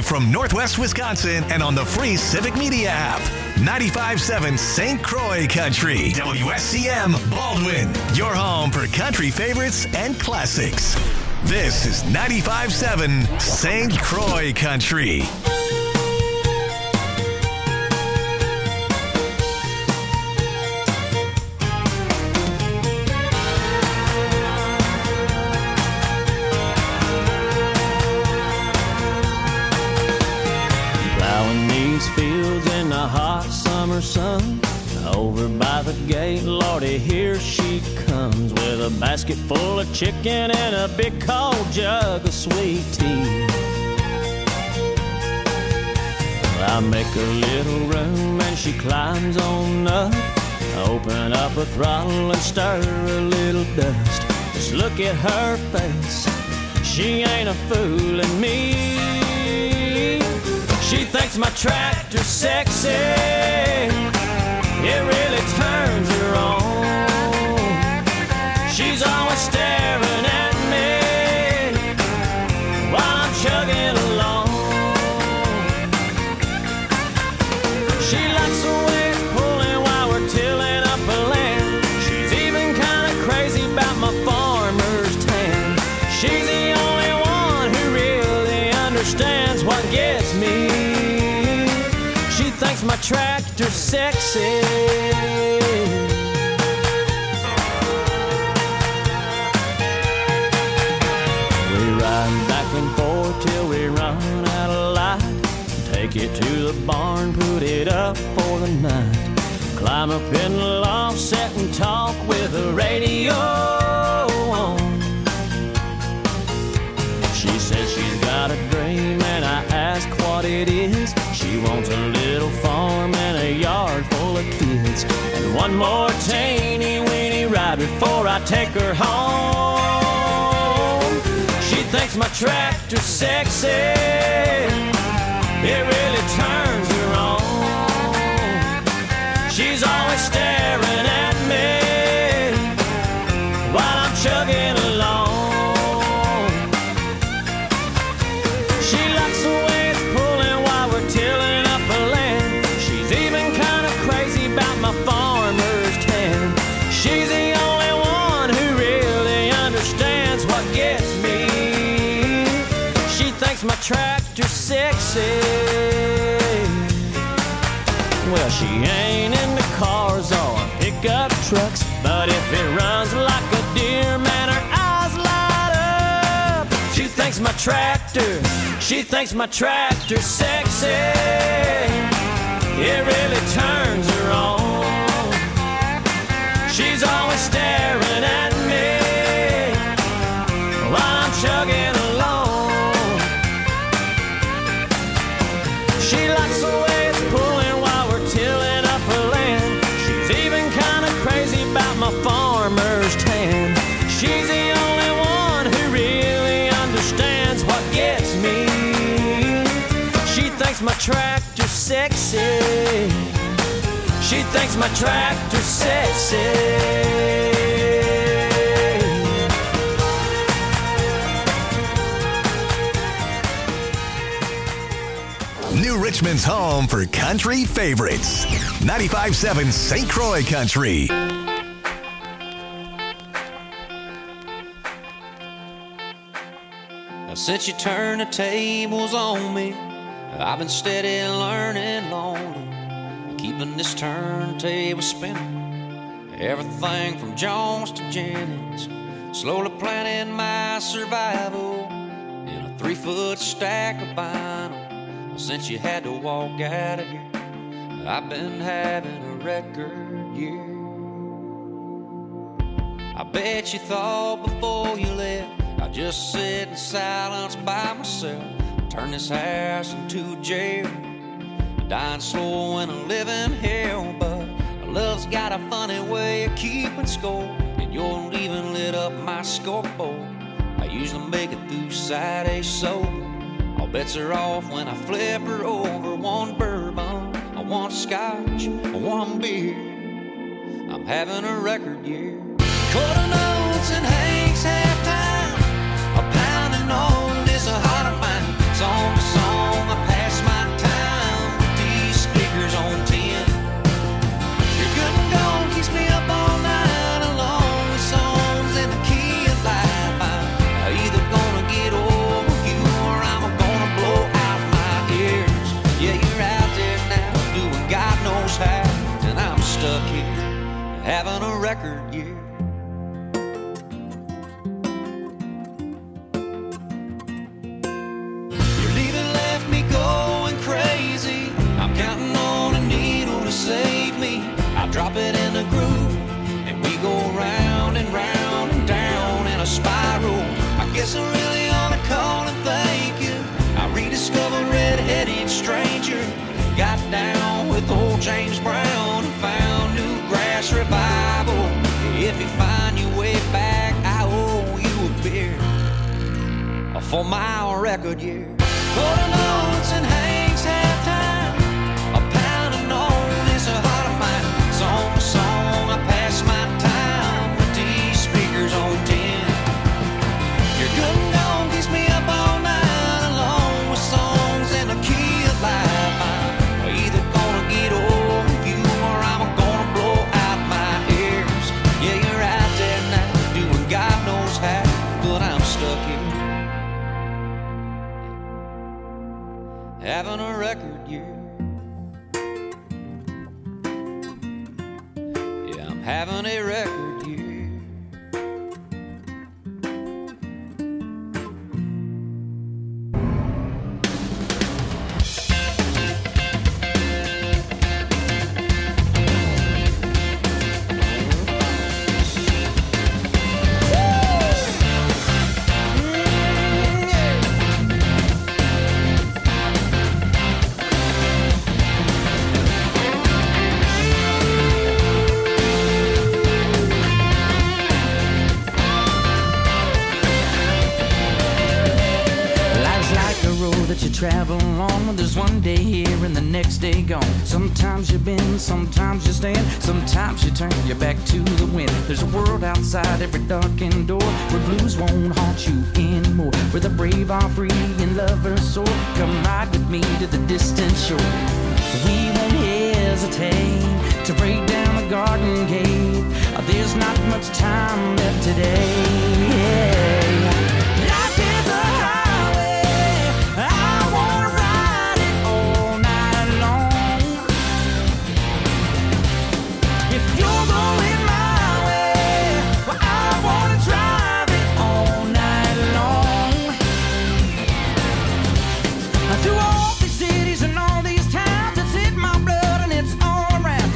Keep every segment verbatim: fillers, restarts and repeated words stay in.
live from Northwest Wisconsin and on the free Civic Media app. ninety-five point seven Saint Croix Country. W S C M Baldwin. Your home for country favorites and classics. This is ninety-five point seven Saint Croix Country. Fields in the hot summer sun. Over by the gate, Lordy, here she comes with a basket full of chicken and a big cold jug of sweet tea. I make a little room and she climbs on up. Open up a throttle and stir a little dust. Just look at her face, she ain't a fooling me. She thinks my tractor's sexy, it really turns her on. She's always staring at me while I'm chugging along. She likes the way it's pulling while we're tilling up a land. She's even kind of crazy about my farmer's tan. She's the only one who really understands what gets me. Thinks my tractor's sexy. We ride back and forth till we run out of light. Take it to the barn, put it up for the night. Climb up in the loft, sit and talk with the radio on. She says she's got a dream and I ask what it is. She wants a little farm and a yard full of kids, and one more teeny weeny ride before I take her home. She thinks my tractor's sexy, it really turns her on. She's always staring at me while I'm chugging along. She likes the way it's pulling while we're tilling up a land. She's even kind of crazy about my farmer's tan. She's the only one who really understands what gets me. She thinks my tractor's sexy. Well, she ain't into cars or pickup trucks, but if it runs like a deer, man, her eyes light up. She thinks my tractor She thinks my tractor's sexy, it really turns her on. She's always staring at me while I'm chugging along. She likes the way it's pulling while we're tilling up her land. She's even kind of crazy about my farmer's tan. She's the only one who really understands what gets me. She thinks my tractor's sexy. She thinks my tractor's sexy. New Richmond's home for country favorites. ninety-five point seven Saint Croix Country. Since you turned the tables on me, I've been steady learning lonely, keeping this turntable spinning. Everything from Jones to Jennings, slowly planning my survival in a three-foot stack of vinyl. Since you had to walk out of here, I've been having a record year. I bet you thought before you left I'd just sit in silence by myself, turn this house into a jail, dying slow in a living hell. But love's got a funny way of keeping score, and your leaving lit up my scoreboard. I usually make it through side A sober. All bets are off when I flip her over. One bourbon, I want scotch, I want beer. I'm having a record year. Quarter notes and Hank's halftime, a pounding on this a heart of mine. Song to song, I stuck here having a record year. Your leaving left me going crazy. I'm counting on a needle to save me. I drop it in a groove and we go round and round and down in a spiral. I guess I really ought to call and thank you. I rediscovered Red-Headed Stranger. Got down with old James Brown and found new grass revival. If you find your way back, I owe you a beer for my record year. Golden Notes and Hank's halftime. A pound of known is a heart of mine. Song to song, I pass my time with these speakers on ten. Your good and gone keeps me up all night, along with songs in the key of life. I'm either gonna get over you or I'm gonna blow out my ears. Yeah, you're out there now, doing God knows how, but I'm stuck here having a record year. Yeah, I'm having a record year. Travel on, there's one day here and the next day gone. Sometimes you bend, sometimes you stand, sometimes you turn your back to the wind. There's a world outside every darkened door where blues won't haunt you anymore, where the brave are free and lovers soar. Come ride with me to the distant shore. We won't hesitate to break down the garden gate. There's not much time left today. Yeah. Life is a highway, I wanna ride it all night long. If you're going my way, well, I wanna drive it all night long. Through all these cities and all these towns, it's in my blood and it's all around.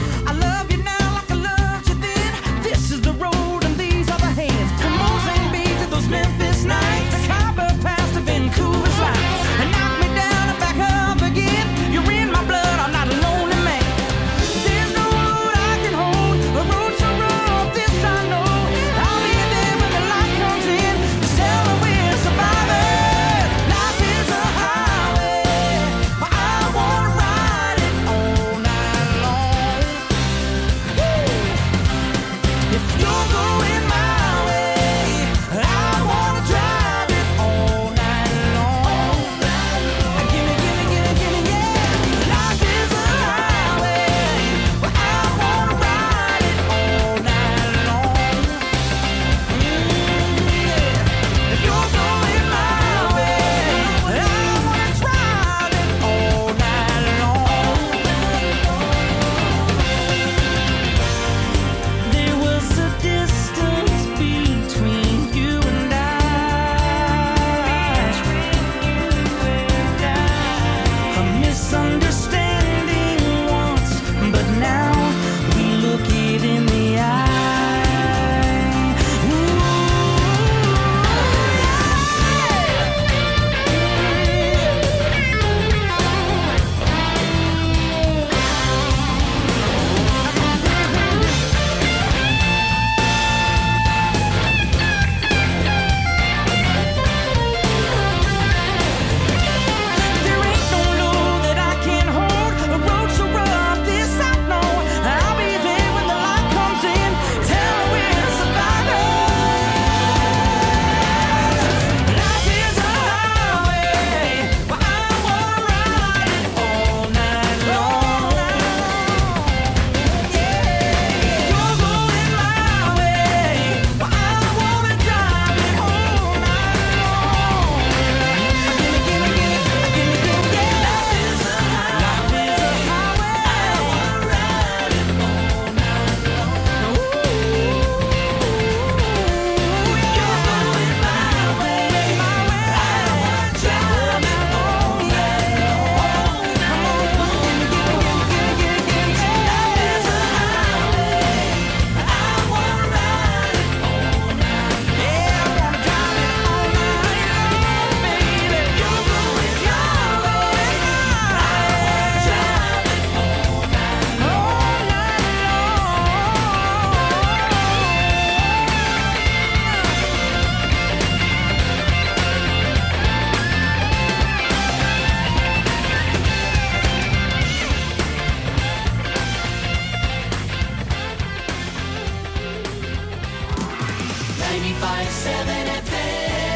ninety-five point seven F M.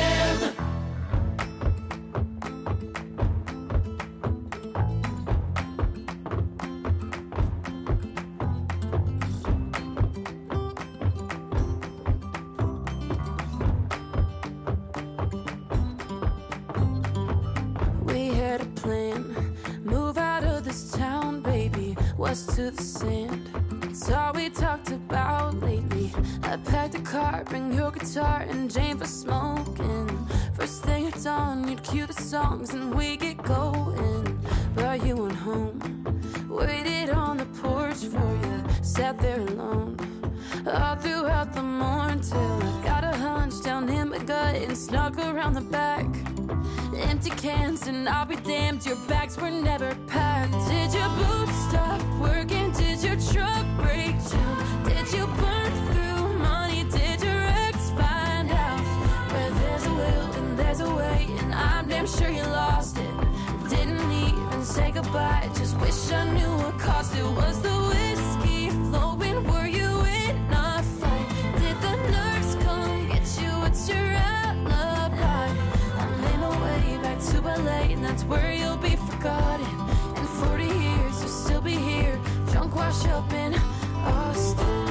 To the sand, it's all we talked about lately. I packed a car, bring your guitar and Jane for smoking. First thing at dawn, you'd cue the songs and we get going. But you went home, waited on the porch for you, sat there alone all throughout the morn till I got a hunch down in my gut and snuck around the back. Empty cans and I'll be damned, your bags were never packed. Did your boots stop working? Did your truck break down? Did you burn through money? Did your ex find out? Where there's a will and there's a way, and I'm damn sure you lost it. Didn't even say goodbye, just wish I knew what cost it. Was the whiskey flowing? Were you in a fight? Did the nurse come get you? What's your alibi? I'm in a way back to L A, and that's where you'll be forgotten. In forty years you'll still be here, drunk, wash up in Austin.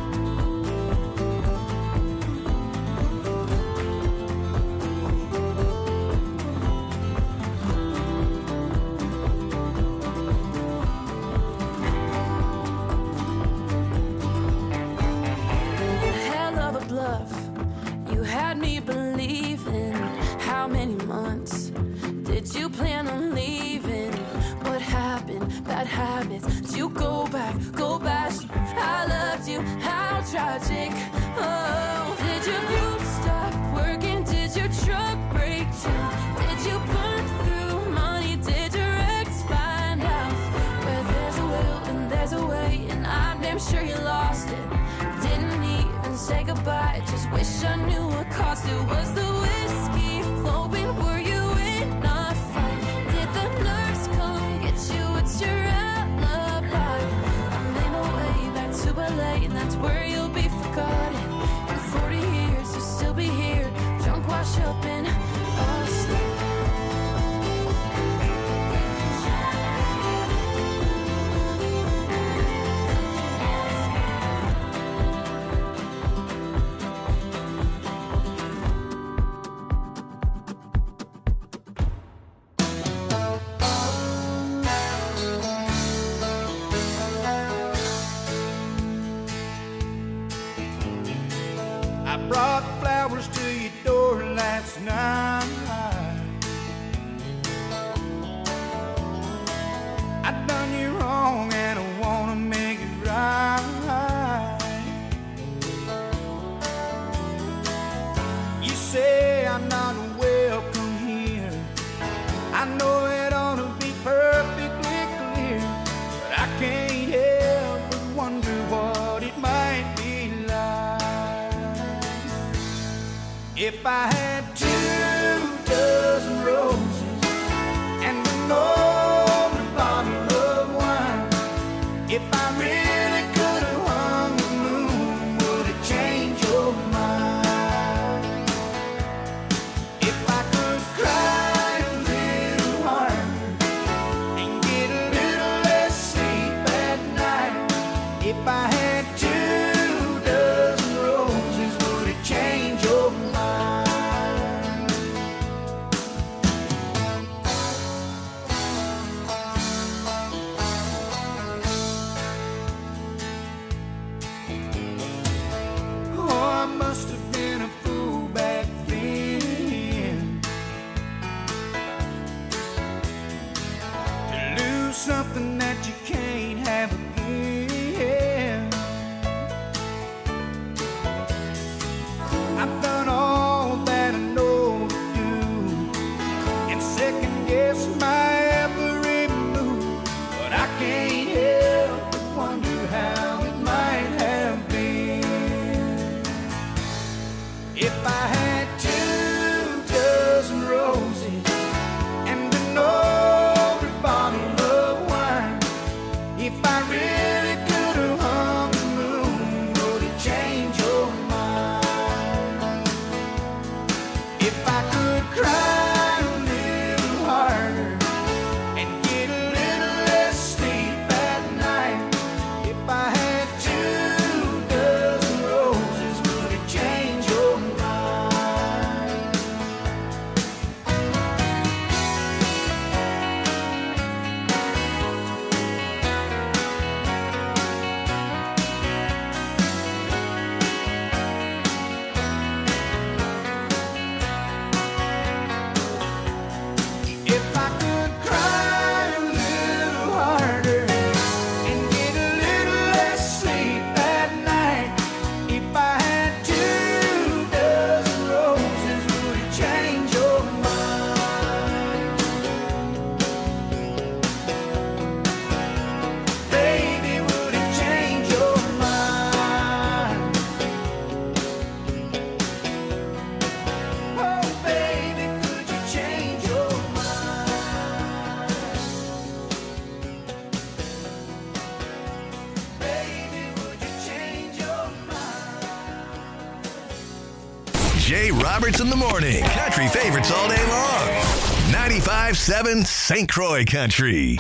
Hell of a bluff, you had me believing. How many months did you plan on leaving? What happened? Bad habits. Did you go back? Go back. I loved you. How tragic. Oh, did your boots stop working? Did your truck break down? Did you burn through money? Did your ex find out? Where there's a will and there's a way, and I'm damn sure you lost it. Didn't even say goodbye, just wish I knew what cost it. Was the whiskey flowing? Were you in a fight? Did the nurse come get you? What's your alibi? I'm in a way back to L A, and that's where you'll be forgotten. In forty years you'll still be here, drunk, wash up in Austin. I brought flowers to your door last night. I done you wrong and I wanna make it right. You say I'm not welcome here. I know it ought to be perfectly clear, but I can't help but wonder what it might be like if I had two dozen roses and an older bottle of wine. If I really could have hung the moon, would it change your mind? If I could cry a little harder and get a little less sleep at night. If I had two dozen roses, would it change your mind? Oh, I must have been a fool back then to lose something that you can't have again. I've done all that I know to do and second guess my every move, but I can't help but wonder how it might have been Jay Roberts in the morning. Country favorites all day long. ninety-five seven Saint Croix Country.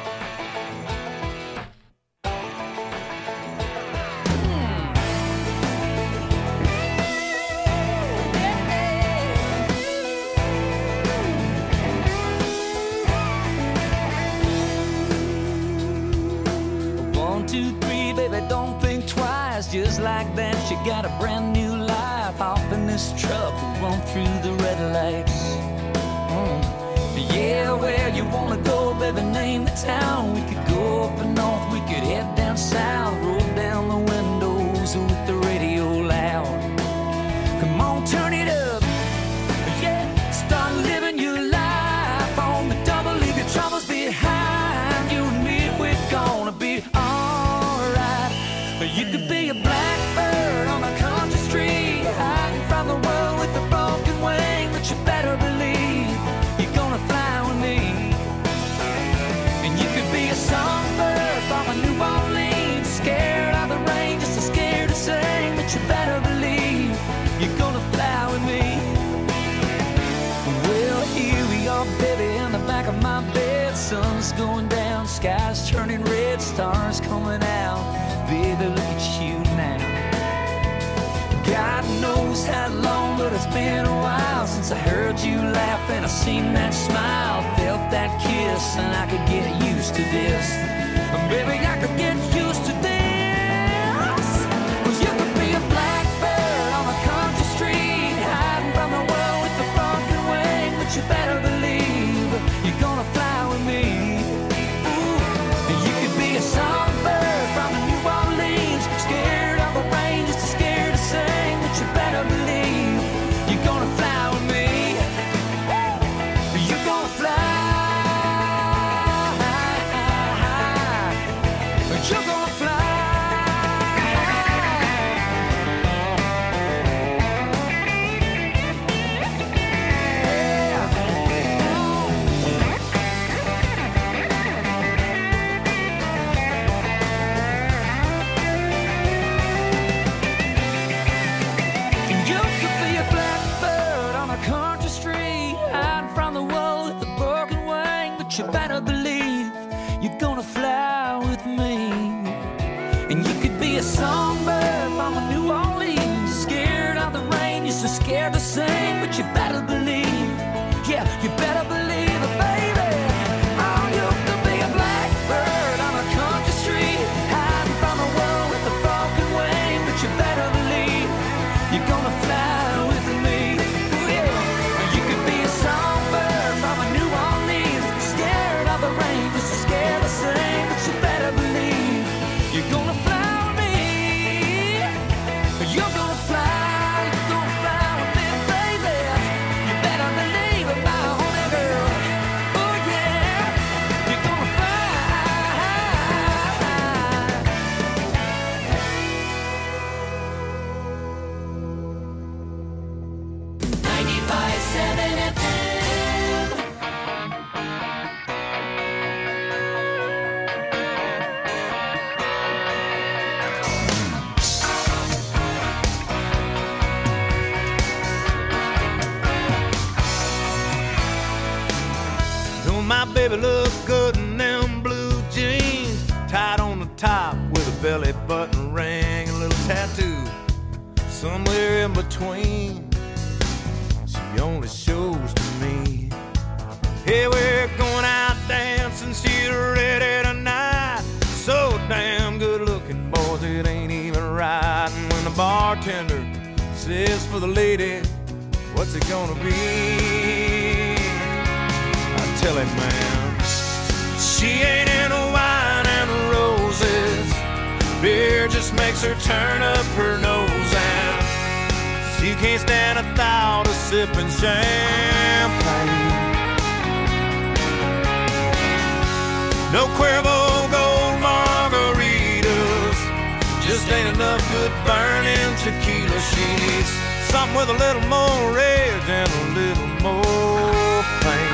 Just like that, she got a brand new life. Off in this truck, we'll run through the red lights. Mm. Yeah, where you wanna go, baby, name the town. We could go up and north, we could head down south. Roll down the windows with the radio loud. Come on, turn it up. Yeah, start living your life on the double. Leave your troubles behind. You and me, we're gonna be alright. You could be a blackbird on a country street, hiding from the world with a broken wing, but you better believe you're gonna fly with me. And you could be a songbird from a New Orleans, scared of the rain, just as scared to sing, but you better believe you're gonna fly with me. Well, here we are, baby, in the back of my bed. Sun's going down, sky's turning red, stars coming out. Baby, look at you now. God knows how long, but it's been a while since I heard you laugh and I seen that smile, felt that kiss, and I could get used to this. Baby, I could get used to this. 'Cause you could be a blackbird on a country street, hiding from the world with a broken wing, but you better believe you're gonna fly with me. Ooh, and you could be a songbird from a New Orleans, scared of the rain, just as scared to sing, but you better believe you're gonna fly with me. You're gonna fly. You're gonna fly. You better believe you're gonna fly with me. And you could be a songbird from a New Orleans, scared of the rain, you're so scared to sing, but you better believe, yeah, you better believe it, baby. Oh, you could be a blackbird on a country street, hiding from the world with a broken wing, but you better believe you're gonna fly with me. Ooh, yeah. You could be a songbird from a New Orleans, scared of the rain, just as scared to sing, but you better believe you're gonna fly with me. You're gonna fly, you're gonna fly with me, baby. You better believe it, my honey girl. Oh yeah, you're gonna fly. ninety-five seven F M. My baby look good in them blue jeans, tied on the top with a belly button ring, a little tattoo somewhere in between. She only shows to me. Hey, we're going out dancing, she's ready tonight. So damn good looking, boys, it ain't even right. And when the bartender says for the lady, what's it gonna be? Tell him, man, she ain't into wine and roses. Beer just makes her turn up her nose, and she can't stand a thought of sipping champagne. No Cuervo Gold margaritas, just ain't enough good burning tequila. She needs something with a little more rage and a little more pain.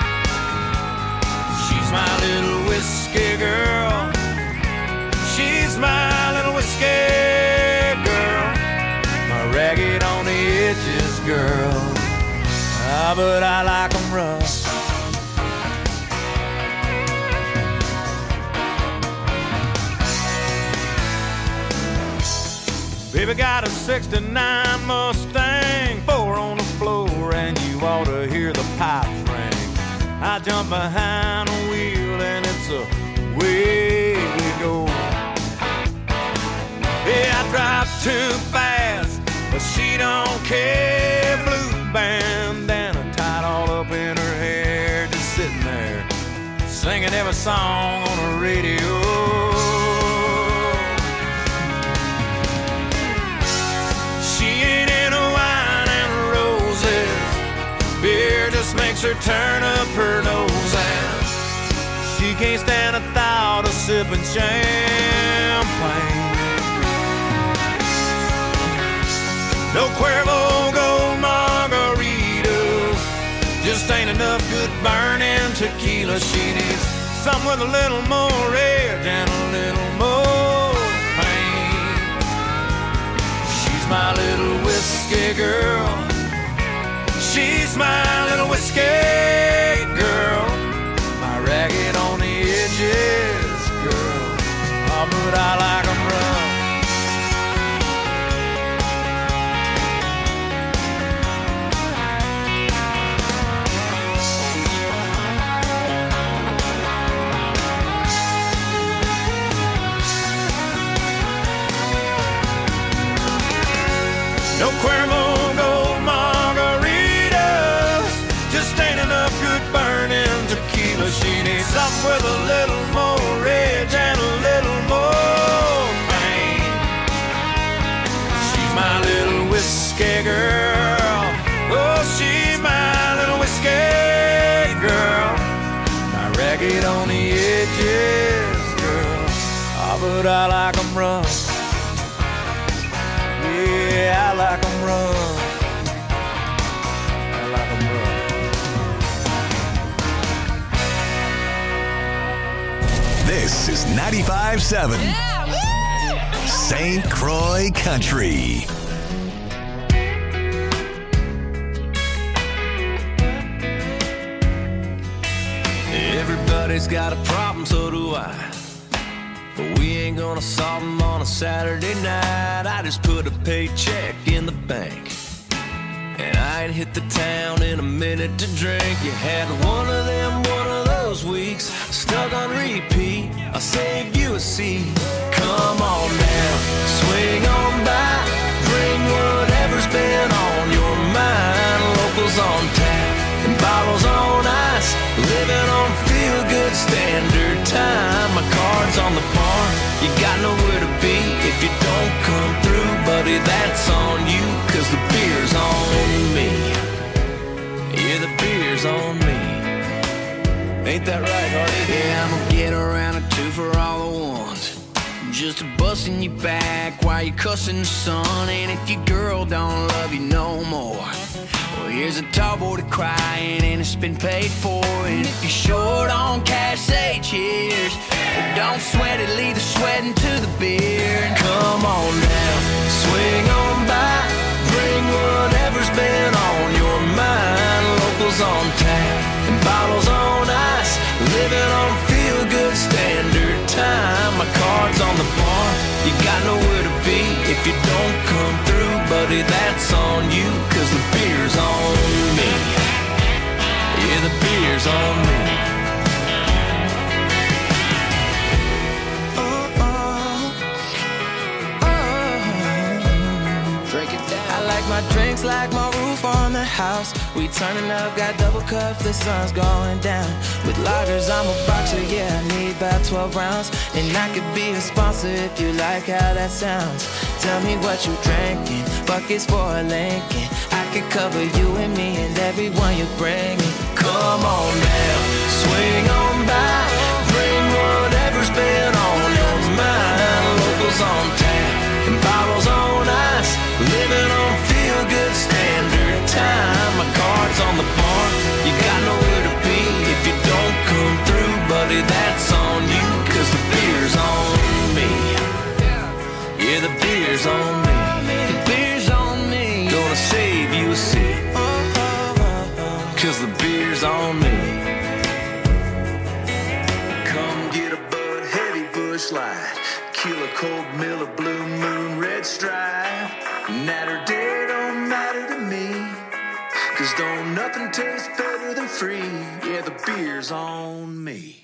She's my little whiskey girl. She's my little whiskey girl. My ragged on the edges girl. Ah, but I like them rough. Baby got a sixty-nine Mustang, four on the floor, and you ought to hear the pipes ring. I jump behind the wheel and it's away we go. Yeah, I drive too fast, but she don't care. Blue bandana tied all up in her hair, just sitting there singing every song on the radio. Beer just makes her turn up her nose, and she can't stand the thought of sipping champagne. No Cuervo Gold margaritas, just ain't enough good burning tequila. She needs something with a little more edge and a little more pain. She's my little whiskey girl. She's my little whiskey girl, my ragged on the edges girl. Oh, but I like 'em rough. No Cuervo Gold margaritas, just ain't enough good burning tequila. She needs something with a little more edge and a little more pain. She's my little whiskey girl. Oh, she's my little whiskey girl, my ragged on the edges girl. Oh, but I like 'em rough. Yeah, I like 'em rough. I like 'em rough. This is ninety-five seven Saint Croix Country. Everybody's got a problem, so do I. But we ain't gonna solve them on a Saturday night. I just put a paycheck in the bank, and I ain't hit the town in a minute to drink. You had one of them, one of those weeks, stuck on repeat. I'll save you a seat. Come on now, swing on by, bring whatever's been on your mind. Locals on tap and bottles on ice, living on feel-good standard time. My card's on the bar, you got nowhere to be if you don't come through, buddy, that's on you, cause the beer's on me. Yeah, the beer's on me. Ain't that right, Hardy? Yeah, I'm gonna get around a two for all the ones, just a busting you back while you cussing the sun. And if your girl don't love you no more, well, here's a tall boy to crying and it's been paid for. And if you're short on cash, say cheers. But don't sweat it, leave the sweating to the beer. And come on now, swing on by, bring whatever's been on your mind. Locals on tap and bottles on ice, living on feel-good standard time. My card's on the bar, you got nowhere to be if you don't come through, buddy, that's on you, cause the beer's on me. Yeah, the beer's on me. Oh, oh, oh. Drink it down. I like my drinks like my roof on the house. We turning up, got double cups, the sun's going down. With lagers, I'm a boxer, yeah, I need about twelve rounds. And I could be a sponsor if you like how that sounds. Tell me what you drinking, buckets for a Lincoln. I could cover you and me and everyone you bring me. Come on now, swing on by, bring whatever's been on your mind. Locals on tap and bottles on ice, living on feel-good standard time. My card's on the bar, you got nowhere to be if you don't come through, buddy, that's on you, cause the beer's on me. Yeah, the beer's on me. The beer's on me. Gonna save you a seat. on me. Come get a Bud Heavy Bush Light, Killer Cold Miller Blue Moon Red Stripe. Night or day don't matter to me, 'cause don't nothing taste better than free. Yeah, the beer's on me.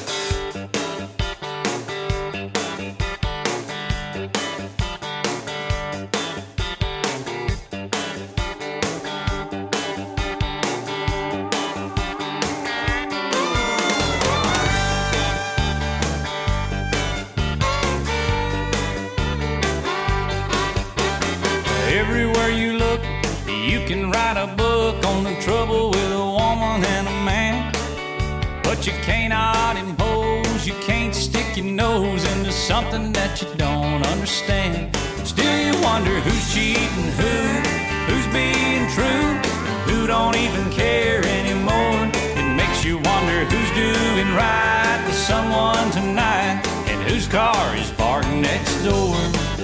Everywhere you look, you can write a book on the trouble with a woman and a man. But you cannot impose, you can't stick your nose into something that you don't understand. Still you wonder who's cheating who, who's being true, who don't even care anymore. It makes you wonder who's doing right with someone tonight, and whose car is parked next door.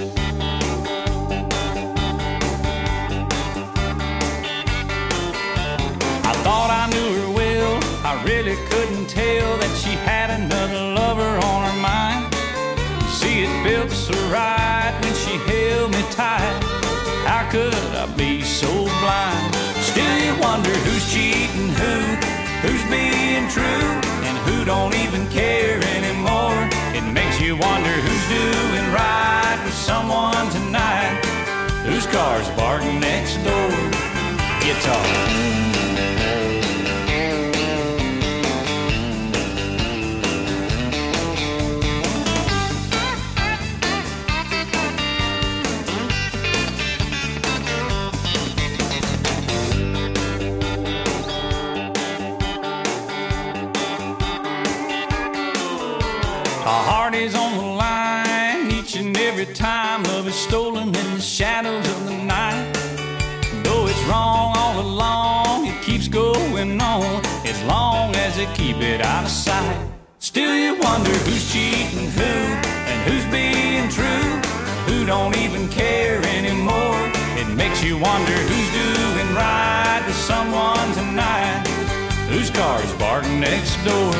Thought I knew her well, I really couldn't tell that she had another lover on her mind. See, it felt so right when she held me tight. How could I be so blind? Still you wonder who's cheating who, who's being true, and who don't even care anymore. It makes you wonder who's doing right with someone tonight, whose car's parked next door. Guitar. Our heart is on the line each and every time love is stolen in the shadows of the night. Though it's wrong all along, it keeps going on as long as they keep it out of sight. Still you wonder who's cheating who, and who's being true, who don't even care anymore. It makes you wonder who's doing right with someone tonight, whose car's parked next door.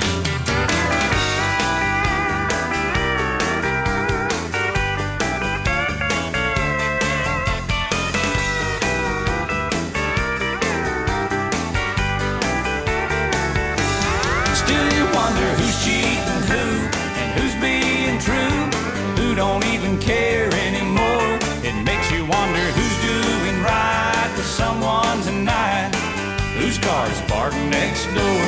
Who's cheating who, and who's being true, who don't even care anymore. It makes you wonder who's doing right with someone tonight, whose car's parked next door.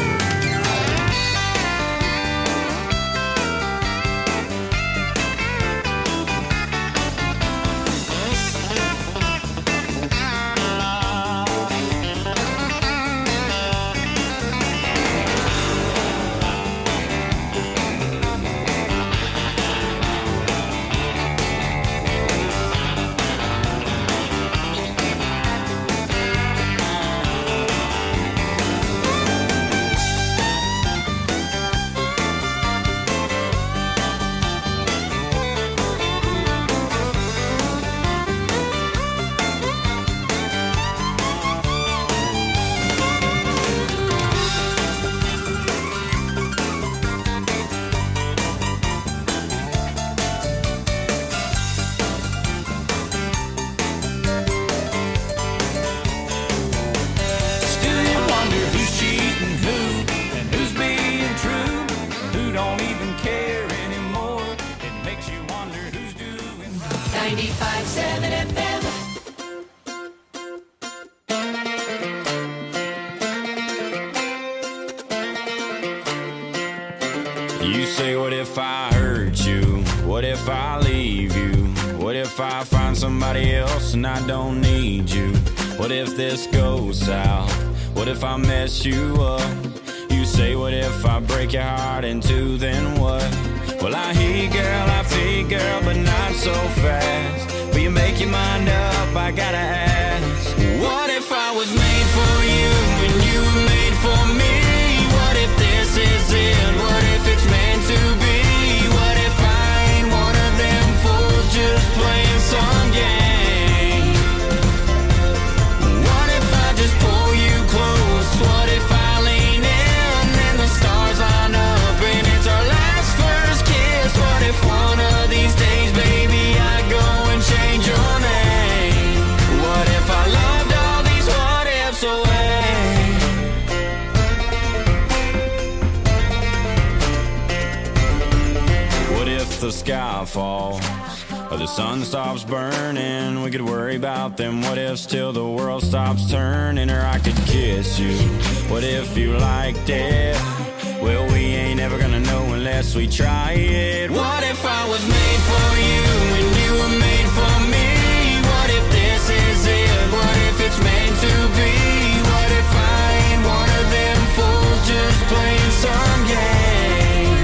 ninety-five seven F M. You say, what if I hurt you? What if I leave you? What if I find somebody else and I don't need you? What if this goes south? What if I mess you up? You say, what if I break your heart in two, then what? Well, I hear you, girl, I feel you, girl, but not so fast. Will you make your mind up? I gotta ask. What if I was made for you and you were made for me? What if this is it? What if it's meant to be? What if I ain't one of them fools just playing some game? What if I just pull you close? What if I falls or the sun stops burning. We could worry about them what ifs till the world stops turning. Or I could kiss you, what if you liked it? Well, we ain't ever gonna know unless we try it. What if I was made for you and you were made for me? What if this is it? What if it's meant to be? What if I ain't one of them fools just playing some game?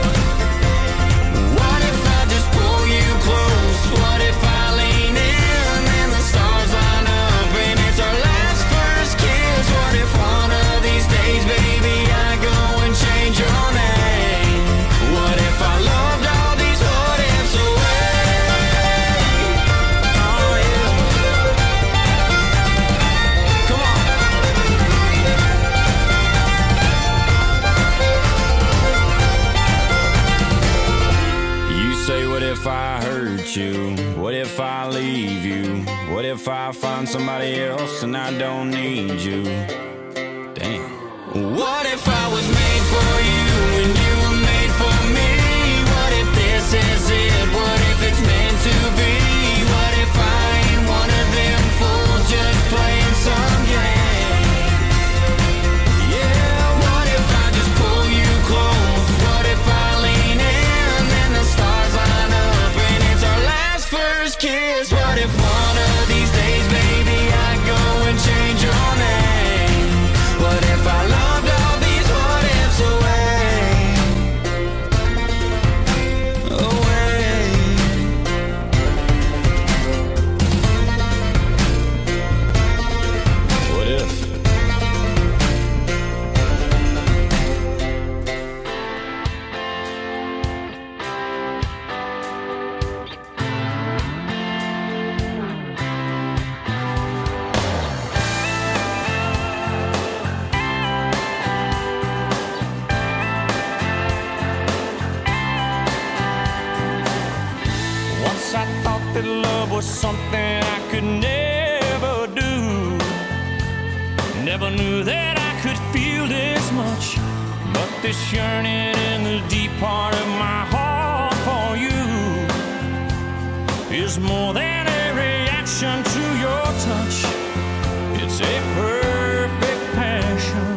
What if I just pull you close? What if I lean in and the stars line up and it's our last first kiss? What if one of these days, baby, I go and change your name? What if I loved all these what ifs away? Oh yeah. Come on. You say, what if I hurt you? What if I leave you? What if I find somebody else and I don't need you? Damn. What if I was made for you and you were made for me? What if this is it? What if it's meant to be? What if I ain't one of them fools just playing some game? Yeah, what if I just pull you close? What if I lean in and the stars line up and it's our last first kiss? What if one of these days, baby, I go and change your name? What if I loved all these what ifs away? Away. What if? Once I thought that love was something I could never do. Never knew that I could feel this much. But this yearning in the deep part of my heart for you is more than a reaction to your touch. It's a perfect passion,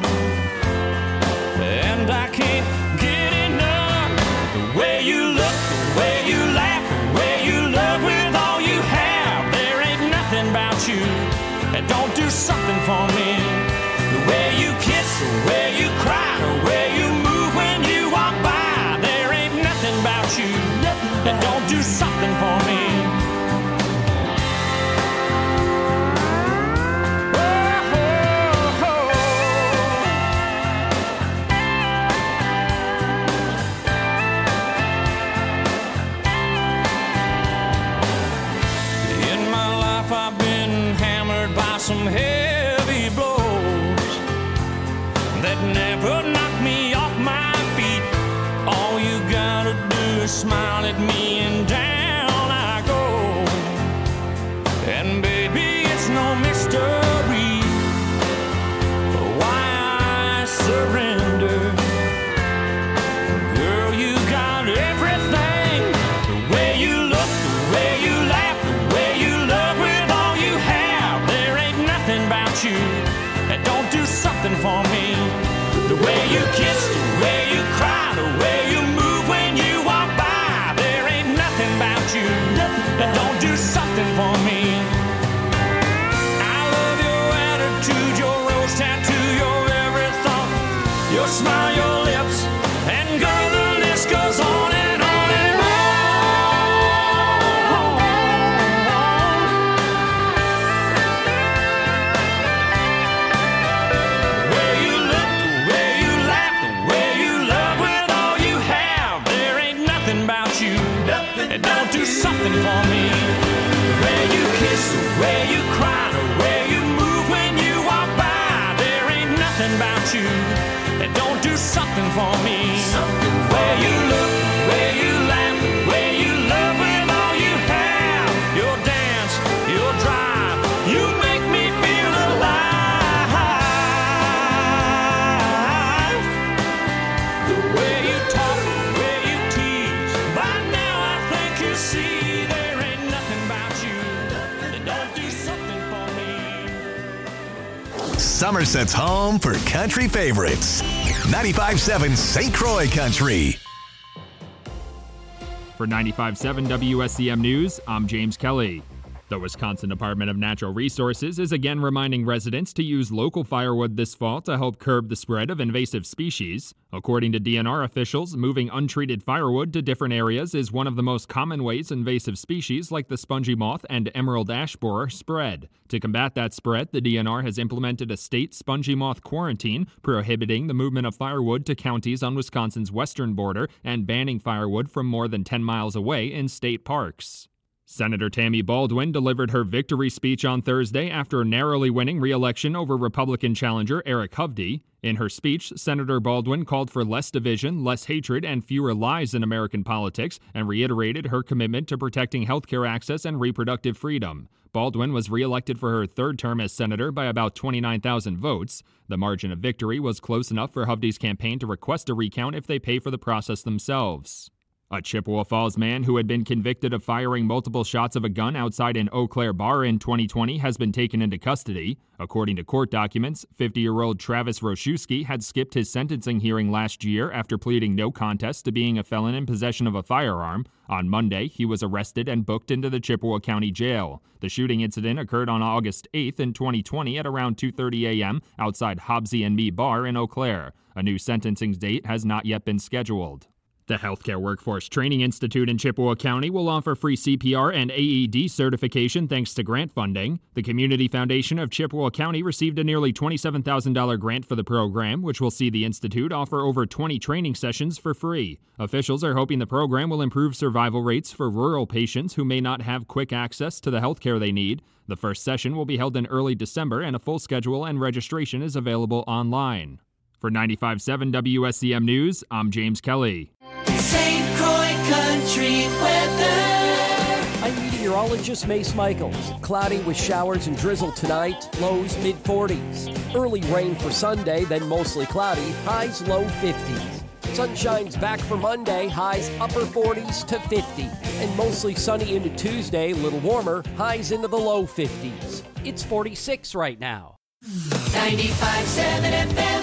and I can't get enough. The way you look, the way you laugh, the way you love with all you have. There ain't nothing about you that don't do something for me. The way you kiss, the way you cry, the way you move when you walk by. There ain't nothing about you that don't do something for me. In my life I've been hammered by some heavy blows that never knocked me off my feet. All you gotta do is smile at me and down I go. And baby, it's no mystery why I surrender. Girl, you got everything. The way you look, the way you laugh, the way you love with all you have. There ain't nothing about you that don't do something for me. The way you kiss, the way you cry, the way you move when you walk by. There ain't nothing about you that don't do something for me. I love your attitude, your rose tattoo, your every thought, your smile, your lips, and girl, the list goes on and on and on. The way you look, the way you laugh, the way you love with all you have. There ain't nothing about you that don't do something for me. The way you kiss, the way you cry, the way you move when you walk by. There ain't nothing about you that don't do something for me. The way you look, the way you laugh, the way you love with all you have. Your dance, your drive, you make me feel alive. The way you talk, the way you tease, by now I think you Somerset's home for country favorites. ninety-five seven Saint Croix Country. For ninety-five seven W S C M News, I'm James Kelly. The Wisconsin Department of Natural Resources is again reminding residents to use local firewood this fall to help curb the spread of invasive species. According to D N R officials, moving untreated firewood to different areas is one of the most common ways invasive species like the spongy moth and emerald ash borer spread. To combat that spread, the D N R has implemented a state spongy moth quarantine, prohibiting the movement of firewood to counties on Wisconsin's western border and banning firewood from more than ten miles away in state parks. Senator Tammy Baldwin delivered her victory speech on Thursday after narrowly winning re-election over Republican challenger Eric Hovde. In her speech, Senator Baldwin called for less division, less hatred, and fewer lies in American politics, and reiterated her commitment to protecting healthcare access and reproductive freedom. Baldwin was re-elected for her third term as senator by about twenty-nine thousand votes. The margin of victory was close enough for Hovde's campaign to request a recount if they pay for the process themselves. A Chippewa Falls man who had been convicted of firing multiple shots of a gun outside an Eau Claire bar in twenty twenty has been taken into custody. According to court documents, fifty-year-old Travis Roszewski had skipped his sentencing hearing last year after pleading no contest to being a felon in possession of a firearm. On Monday, he was arrested and booked into the Chippewa County Jail. The shooting incident occurred on August eighth in twenty twenty at around two thirty a.m. outside Hobbsy and Me Bar in Eau Claire. A new sentencing date has not yet been scheduled. The Healthcare Workforce Training Institute in Chippewa County will offer free C P R and A E D certification thanks to grant funding. The Community Foundation of Chippewa County received a nearly twenty-seven thousand dollars grant for the program, which will see the institute offer over twenty training sessions for free. Officials are hoping the program will improve survival rates for rural patients who may not have quick access to the health care they need. The first session will be held in early December, and a full schedule and registration is available online. For ninety-five seven W S C M News, I'm James Kelly. Saint Croix Country weather. I'm meteorologist Mace Michaels. Cloudy with showers and drizzle tonight, lows mid forties. Early rain for Sunday, then mostly cloudy, highs low fifties. Sunshine's back for Monday, highs upper forties to fifty. And mostly sunny into Tuesday, a little warmer, highs into the low fifties. It's forty-six right now. ninety-five seven F M.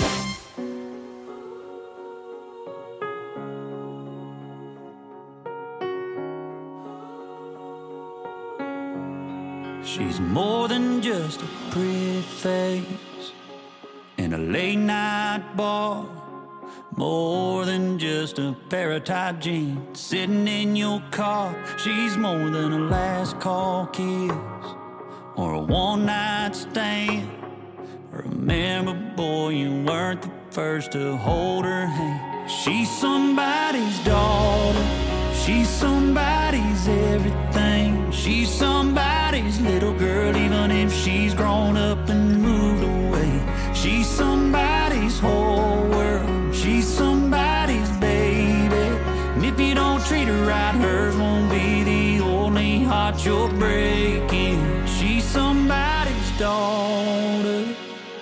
She's more than just a pretty face in a late night bar, more than just a pair of tight jeans sitting in your car. She's more than a last call kiss or a one night stand. Remember, boy, you weren't the first to hold her hand. She's somebody's daughter, she's somebody's everything. She's somebody's little girl, even if she's grown up and moved away. She's somebody's whole world, she's somebody's baby. And if you don't treat her right, hers won't be the only heart you're breaking. She's somebody's daughter.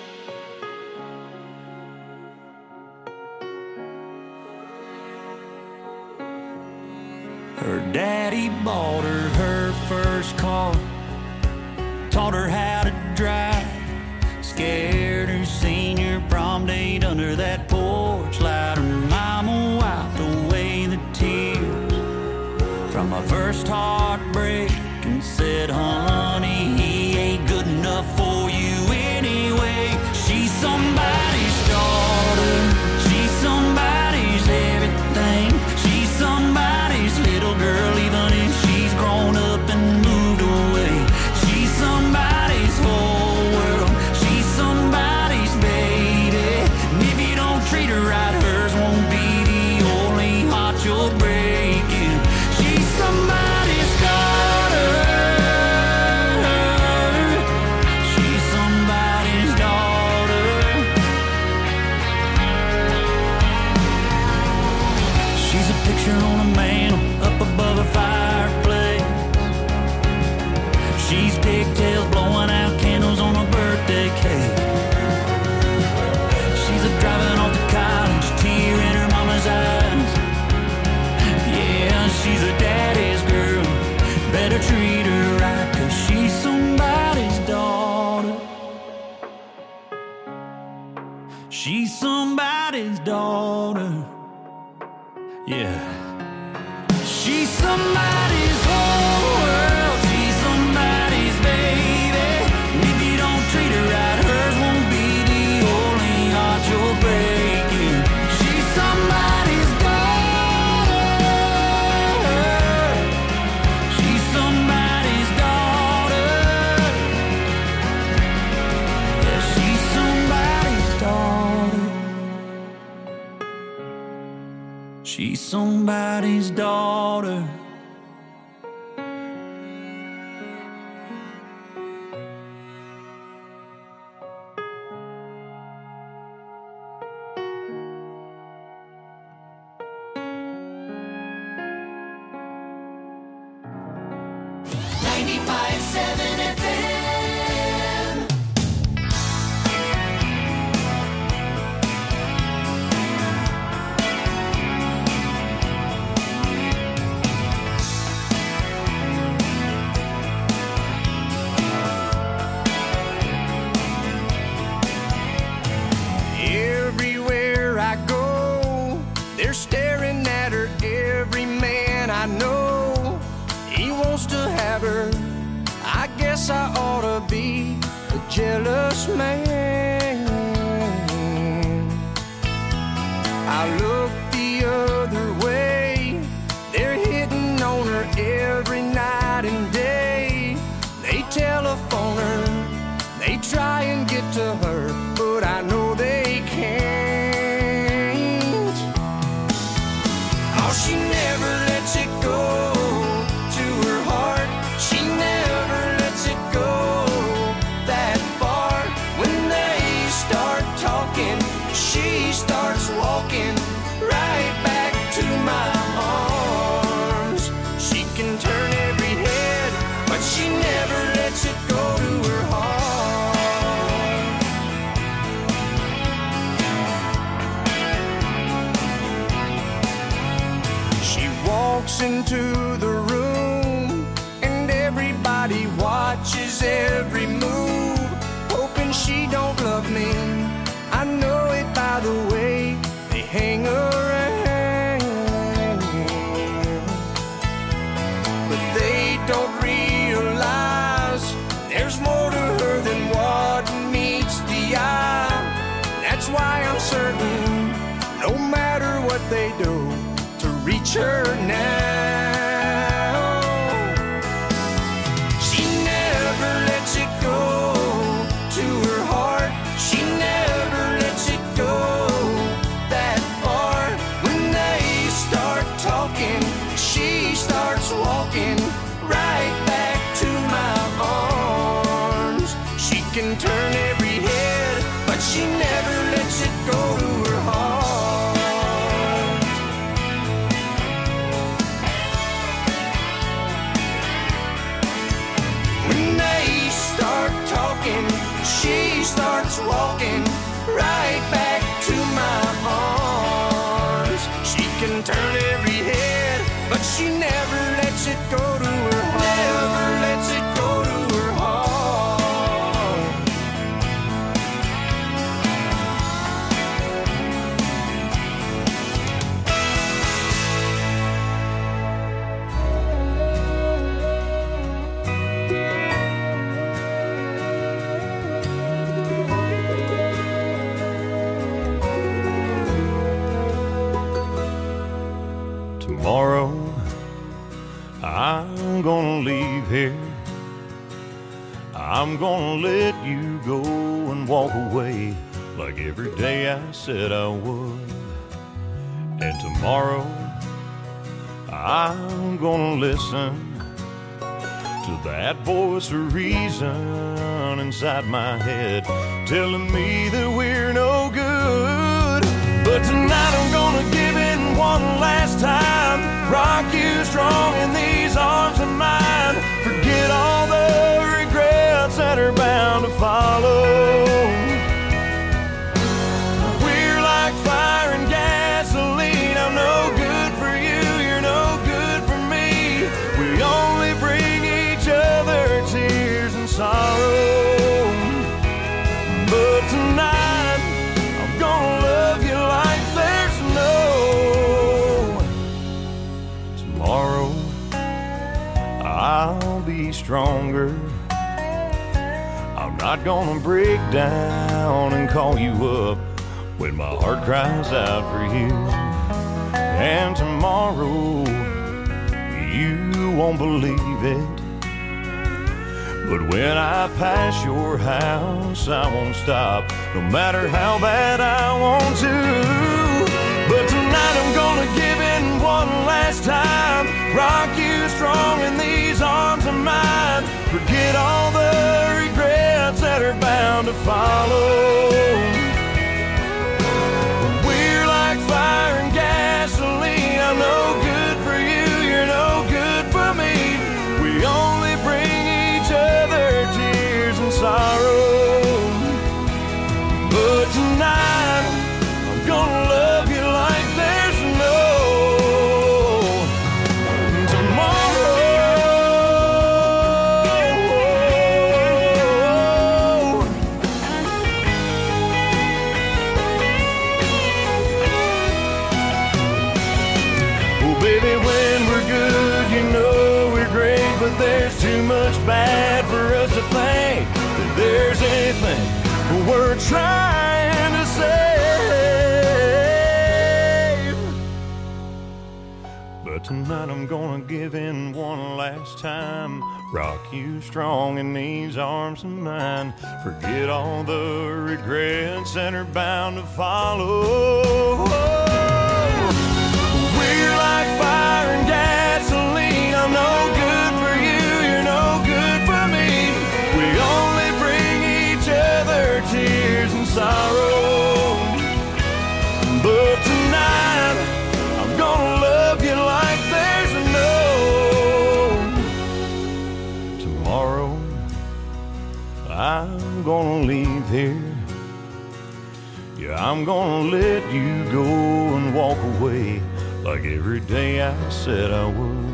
Her daddy bought her her first car, taught her how to drive, scared her senior prom date under that porch light. Her mama wiped away the tears from my first heartbreak and said, honey, he ain't good enough for you anyway. She's somebody's daughter, she's somebody's everything. She's somebody's little girl, even if she's grown up and moved away. She's somebody's whole world, she's somebody's baby. And if you don't treat her right, hers won't be the only heart you're breaking. She's somebody's daughter, she's somebody's daughter. She's a picture on a mantle up above a fireplace. She's pigtails blowing out candles on a birthday cake. She's a driving off to college, tear in her mama's eyes. Yeah, she's a daddy's girl, better treat her right, 'cause she's somebody's daughter. She's somebody's daughter. Yeah. She's somebody's whole world. She's somebody's baby. And if you don't treat her right, hers won't be the only heart you're breaking. She's somebody's daughter. She's somebody's daughter. Yeah, she's somebody's daughter. She's somebody's daughter. ninety-five seven F M. Everywhere I go, they're staring at her. Every man I know, he wants to have her. I guess I ought to be a jealous man. I look the other way, they're hitting on her every night and day. They telephone her, they try and get to her, but I know they can't. Oh, she never lets it go to her heart. She never lets it go that far. When they start talking, she starts walking right back to my arms. She can turn every head, but she never lets it go to her heart. She walks into the room and everybody watches every move, hoping she don't love me. I know it by the way they hang around, but they don't realize there's more to her than what meets the eye. That's why I'm certain, no matter what they do, to reach her now. She never lets it go to her heart. She never lets it go that far. When they start talking, she starts walking right back to my arms. She can turn every head, but she never lets it go to her heart. When they start talking, she starts walking right back to my arms. She can turn every head, but she never lets it go to her heart. Never lets it go to her heart. Tomorrow, I'm gonna leave here. I'm gonna let you go and walk away like every day I said I would. And tomorrow, I'm gonna listen to that voice of reason inside my head telling me that we're no good. But tonight I'm gonna give it one last time, rock you strong in these arms of mine. Forget all the regrets that are bound to follow. We're like fire and gasoline. I'm no good for you, you're no good for me. We only bring each other tears and sorrow. But tonight I'm gonna stronger. I'm not gonna break down and call you up when my heart cries out for you. And tomorrow, you won't believe it, but when I pass your house, I won't stop, no matter how bad I want to. But tonight I'm gonna give in one last time, rock you strong in these arms of mine, forget all the regrets that are bound to follow. We're like fire and gasoline, I'm no good for you, you're no good for me. We only bring each other tears and sorrow. But tonight I'm gonna love you like there's no tomorrow. Oh baby, when we're good, you know we're great, but there's too much bad for us to think that there's anything we're trying to save. But tonight I'm gonna give in one last time, rock you strong in these arms of mine, forget all the regrets that are bound to follow. We're like fire and gasoline, I'm no good for you, you're no good for me. We only bring each other tears and sorrow. But tonight I'm gonna love you like there's no tomorrow. I'm gonna leave here, yeah, I'm gonna let you go and walk away like every day I said I would.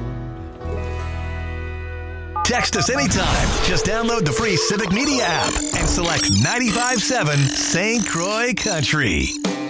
Text us anytime. Just download the free Civic Media app and select ninety-five point seven Saint Croix Country.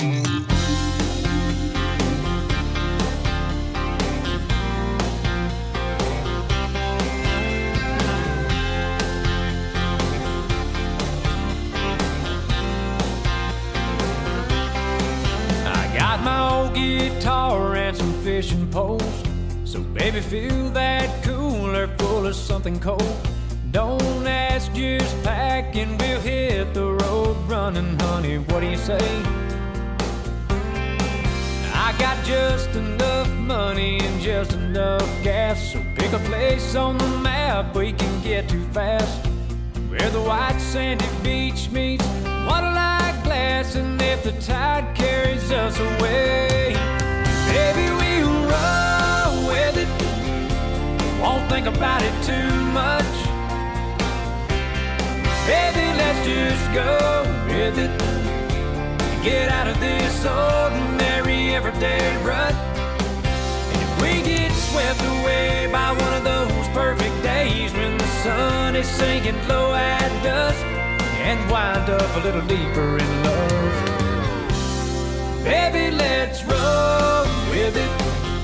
I got my old guitar and some fishing poles, so baby, fill that cooler full of something cold. Don't ask, just pack and we'll hit the road running, honey, what do you say? I got just enough money and just enough gas, so pick a place on the map we can get to fast, where the white sandy beach meets water-like glass, and if the tide carries us away, baby, we'll roll with it, won't think about it too much. Baby, let's just go with it, get out of this ordinary everyday rut. And if we get swept away by one of those perfect days when the sun is sinking low at dusk, and wind up a little deeper in love, baby, let's roll with it.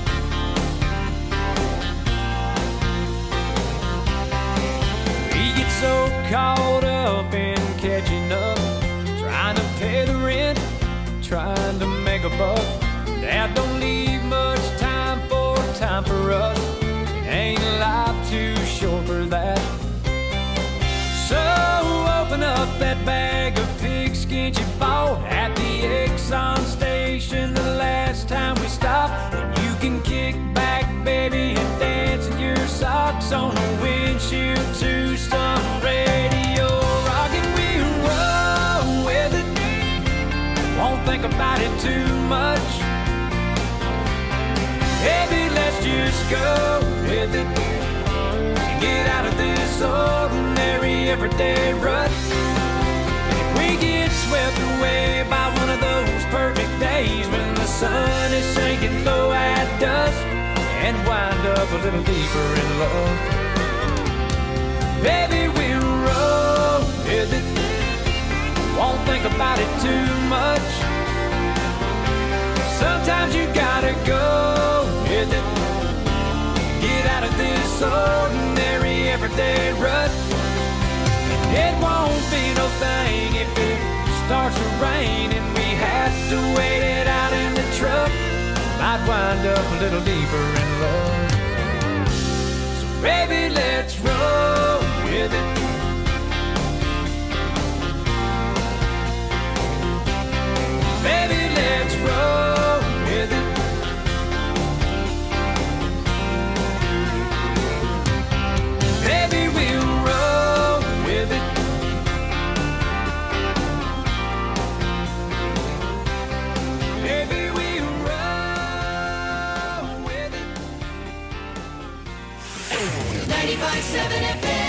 We get so caught up in catching up, trying to pay the rent, trying to make a buck, that don't leave much time for time for us. It ain't life too short for that. So open up that bag of pigskin you bought at the Exxon station the last time we stopped, and you can kick back, baby, and dance in your socks on the windshield to some radio rock, and we'll roll with it, won't think about it too much. Baby, let's just go with it, get out of this ordinary everyday rut. If we get swept away by one of those perfect days when the sun is sinking low at dusk, and wind up a little deeper in love, baby, we'll roll with it, won't think about it too much. Sometimes you gotta go with it, get out of this ordinary everyday everyday rut. It won't be no thing if it starts to rain and we have to wait it out in the truck. Might wind up a little deeper in love. So baby, let's roll with it. Baby, let's roll with it. Baby, we'll roll with it. Baby, we'll roll with it. ninety-five seven F M.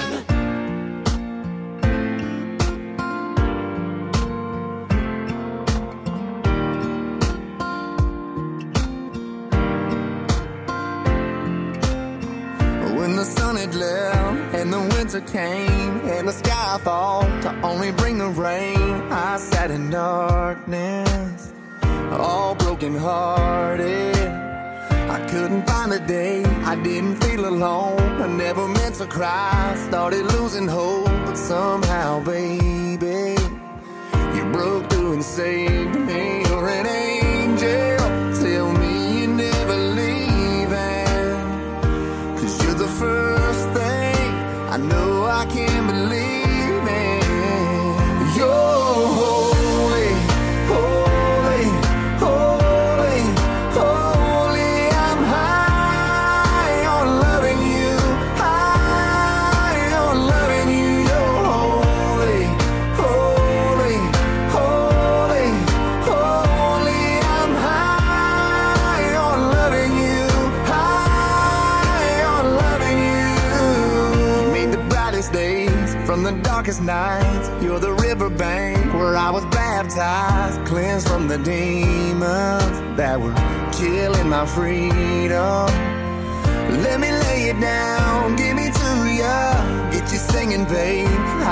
When the sun had left and the winter came and the sky thought to only bring the rain, I sat in darkness, all broken hearted. I couldn't find a day, I didn't feel alone. I never meant to cry, started losing hope. But somehow, baby, you broke through and saved me. You're an angel, tell me you're never leaving. Cause you're the first thing I know I can't believe in. You're holy, holy, holy, holy. I'm high on loving you, high on loving you. You're holy, holy, holy, holy. I'm high on loving you, high on loving you. You made the brightest days from the darkest nights. You're the riverbank where I was baptized, cleansed from the demons that were killing my freedom. Let me lay it down, give me to ya, get you singing, babe.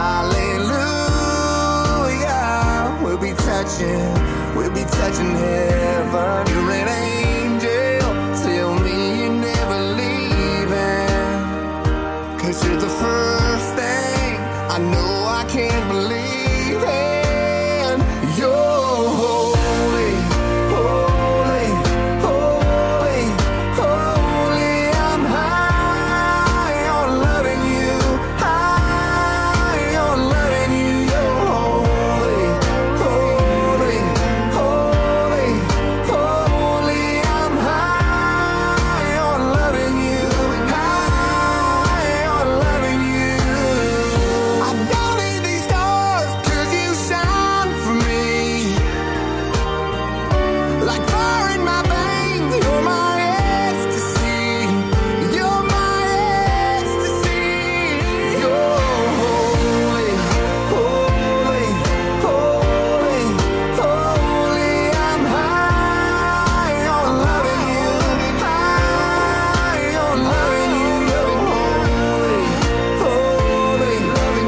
Hallelujah. We'll be touching, we'll be touching heaven. You're an angel, tell me you're never leaving. Cause you're the first thing I know I can't believe in. You're holy, holy, holy, holy. I'm high on loving you, high on loving you. You're holy, holy, holy, holy. I'm high on loving you, high on loving you. I don't need these stars 'cause you shine for me. Like fire in my veins, you're my ecstasy. You're my ecstasy. You're holy, holy, holy, holy. I'm high on loving you, high on loving you. You're holy, holy, holy,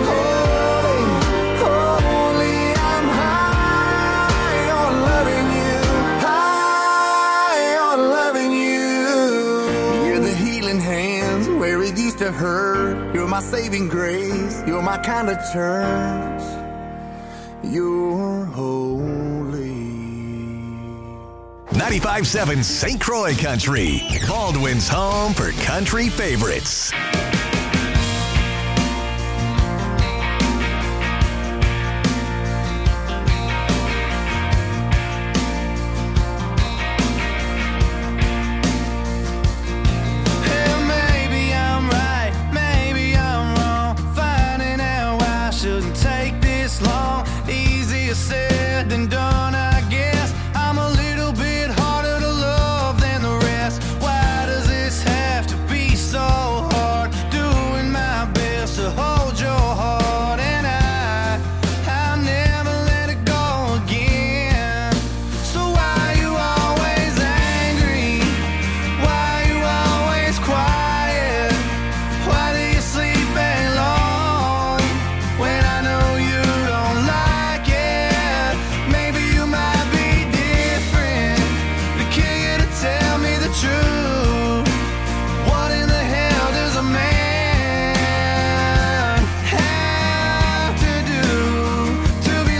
holy. I'm high on loving you, high on loving you. You're the healing hands where it used to hurt. You're my saving grace. You're my kind of church. You're holy. ninety-five seven Saint Croix Country, Baldwin's home for country favorites.